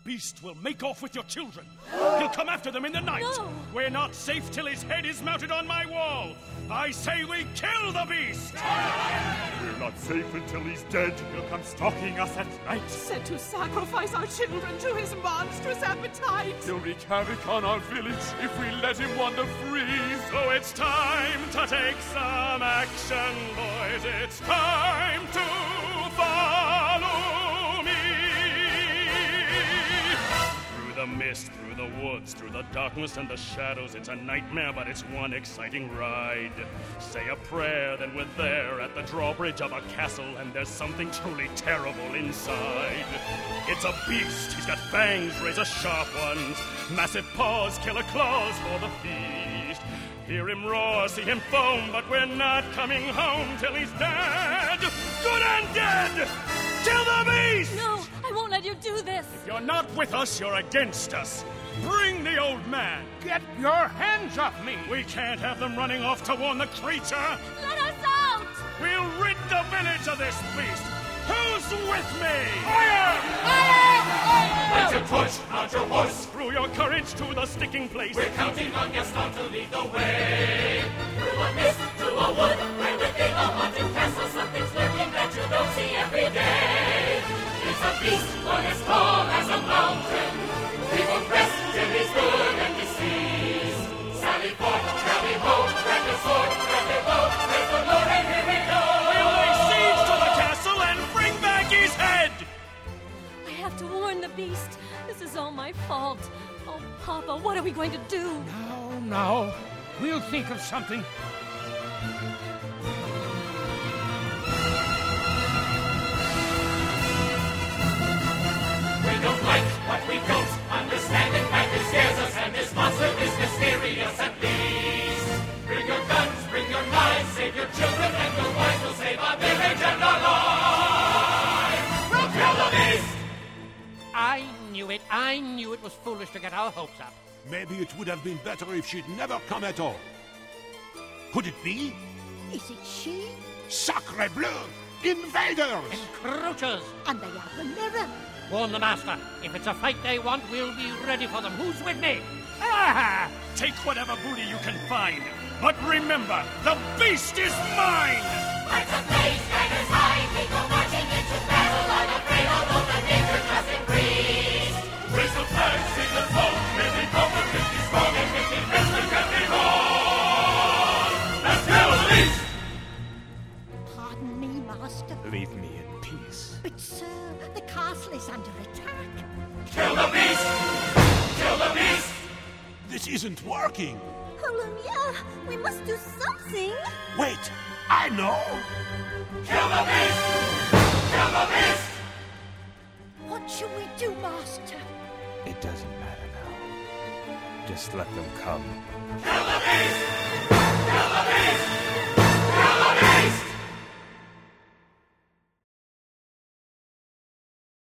beast will make off with your children. He'll come after them in the night. No. We're not safe till his head is mounted on my wall. I say we kill the beast! We're not safe until he's dead. He'll come stalking us at night. Said to sacrifice our children to his monstrous appetite. He'll wreak havoc on our village if we let him wander free. So it's time to take some action, boys. It's time to follow me. Through the mist, through the woods, through the darkness and the shadows. It's a nightmare, but it's one exciting ride. Say a prayer, then we're there at the drawbridge of a castle, and there's something truly terrible inside. It's a beast. He's got fangs, razor-sharp ones, massive paws, killer claws for the feast. Hear him roar, see him foam, but we're not coming home till he's dead. Good and dead! Kill the beast! No, I won't let you do this. If you're not with us, you're against us. Bring the old man. Get your hands off me! We can't have them running off to warn the creature. Let us out! We'll rid the village of this beast. Who's with me? Light your torch, mount your horse. Through your courage to the sticking place. We're counting on Gaston to lead the way. Through a mist, through a wood, we're within a haunted castle. Something's lurking that you don't see every day. It's a beast, one as tall as a mountain. We won't rest till he's good and deceased. Sally forth, rally ho, grab your sword, grab your bow. Praise the Lord, and here we go. We'll lay siege to the castle and bring back his head. I have to warn the beast. This is all my fault. Oh, Papa, what are we going to do? No. We'll think of something. We don't like what we don't understand. In fact, it scares us, and this monster is mysterious at least. Bring your guns, bring your knives, save your children and your wives. We'll save our village and our lives. We'll kill the beast! I knew it was foolish to get our hopes up. Maybe it would have been better if she'd never come at all. Could it be? Is it she? Sacre bleu! Invaders! Encroachers! And they are the mirror. Warn the master. If it's a fight they want, we'll be ready for them. Who's with me? Take whatever booty you can find. But remember, the beast is mine! Lights ablaze, daggers high, people marching into battle. Unafraid, although the danger does increase. Raise the flag, sing the song, may we conquer 50 strong and 50 best we can be wrong. Let's kill the beast! Pardon me, Master. Leave me in peace. But, sir, the castle is under attack. Kill the beast! Kill the beast! This isn't working. Holomia, we must do something. Wait, I know. Kill the beast! Kill the beast! What shall we do, Master? It doesn't matter now. Just let them come. Kill the beast!